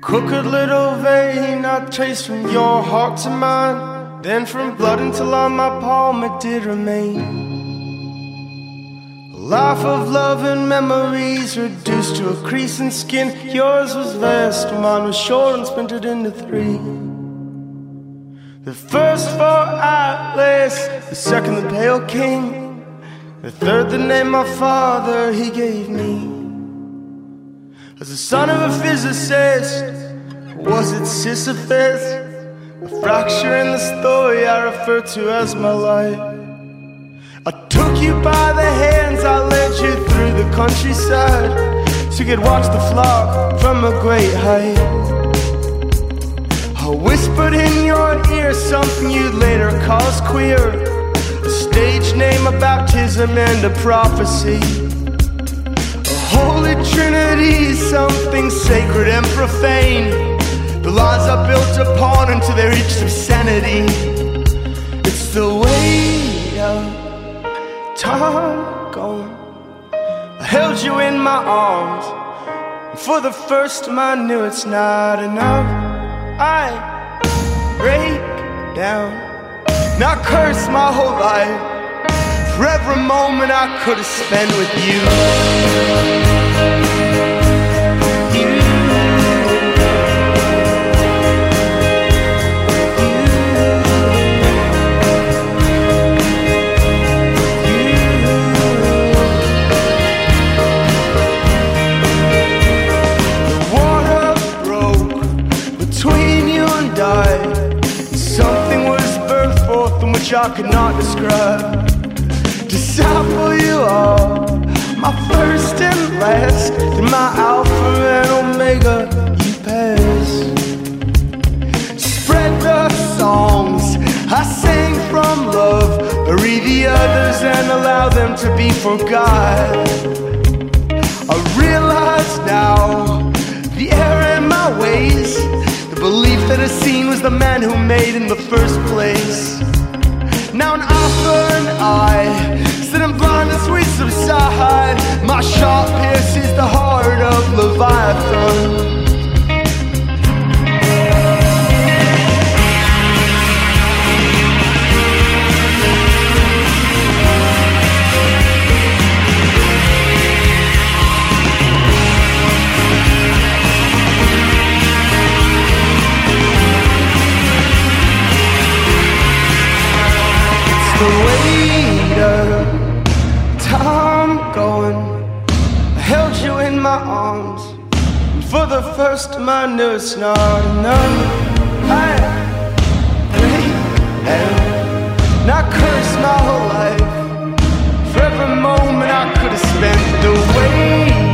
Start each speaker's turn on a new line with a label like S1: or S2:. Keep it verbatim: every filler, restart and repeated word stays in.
S1: Crooked little vein I traced from your heart to mine, then from blood until on my palm it did remain. A life of love and memories reduced to a crease in skin. Yours was vast, mine was short and splintered into three. The first for Atlas, the second the Pale King, the third the name my father he gave me. As the son of a physicist, was it Sisyphus? A fracture in the story I refer to as my life. I took you by the hands, I led you through the countryside, so you could watch the flock from a great height. I whispered in your ear something you'd later cause queer, a stage name, a baptism, and a prophecy. A holy trinity, something sacred and profane, the lies I built upon until they reached obscenity. It's the weight of time gone. I held you in my arms, and for the first time I knew it's not enough. I break down, and I curse my whole life for every moment I could have spent with you. Something was birthed forth in which I could not describe. Disciple, you are my first and last, and my alpha and omega you pass. Spread the songs I sang from love, bury the others and allow them to be forgot. I realize now the error in my ways, the belief that a scene was the man who made in the first place. Now an author and I, sitting blind as we subside, my sharp pierces the heart of Leviathan. The weight of time going, I held you in my arms, and for the first time I knew it's not enough. I break down, and I curse my whole life for every moment I could have spent. The weight